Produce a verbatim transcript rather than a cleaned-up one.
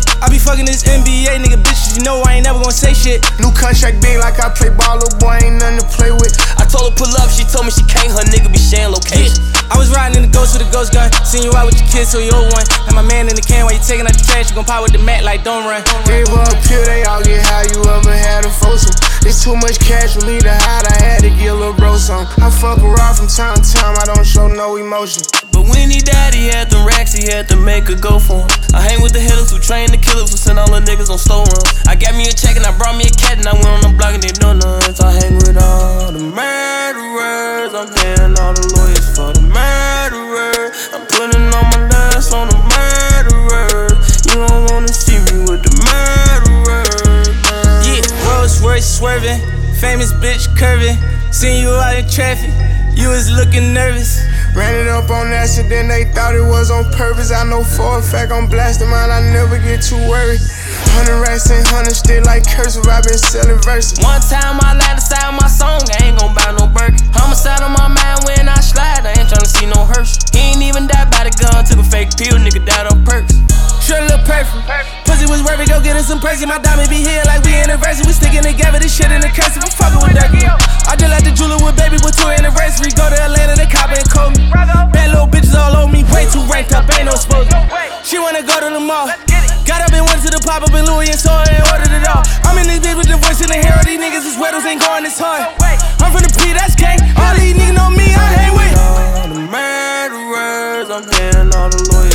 I be fucking this N B A nigga, bitches, you know I ain't never gonna say shit. New contract big like I play ball, little boy, ain't nothing to play with. I told her pull up, she told me she can't, her nigga be sharing location. I was riding in the ghost with a ghost gun, seen you out with your kids, so you old one. Had my man in the can while you taking out the trash, you gon' pop with the mat like don't run. Gave her a pill, they all get high, you ever had a foursome? It's too much cash for me to hide, I had to get a little bro some. I fuck around from time to time, I don't show no emotion. But when he died, he had them racks, he had to make her go for him. I hang with the hitters who train the killers who send all the niggas on slow runs. I got me a check and I brought me a cat and I went on the block and they know nuts. I hang with all the murderers, I'm paying all the lawyers for the murderers. I'm putting all my dust on the murderers. You don't wanna see me with the murderers. Yeah, Rolls Royce swerving, famous bitch curving. Seen you out in traffic, you was looking nervous. Ran it up on accident, they thought it was on purpose. I know for a fact I'm blasting mine, I never get too worried. Hundred racks ain't hundred still like cursive, I been selling verses. One time I lied inside my song, I ain't gon' buy no Birkin. Homicide on my mind when I slide, I ain't tryna see no hearse. He ain't even died by the gun, took a fake pill, nigga died on perks. Sure look perfect. Pussy was worth it, go get us some Percy. My diamond be here like we anniversary. We sticking together, this shit in the cursive. I'm fucking with that girl. I just like the jeweler with baby with two anniversary. Go to Atlanta, they cop and call me. Bad little bitches all on me, way too ranked up, ain't no supposed. She wanna go to the mall. Got up and went to the pop up in Louis and saw her and ordered it all. I'm in this bitch with the voice in the hair. All these niggas is weddles ain't going this hard. I'm from the P, that's gang. All these niggas know me, I hang with all the murderers, I'm paying all the lawyers.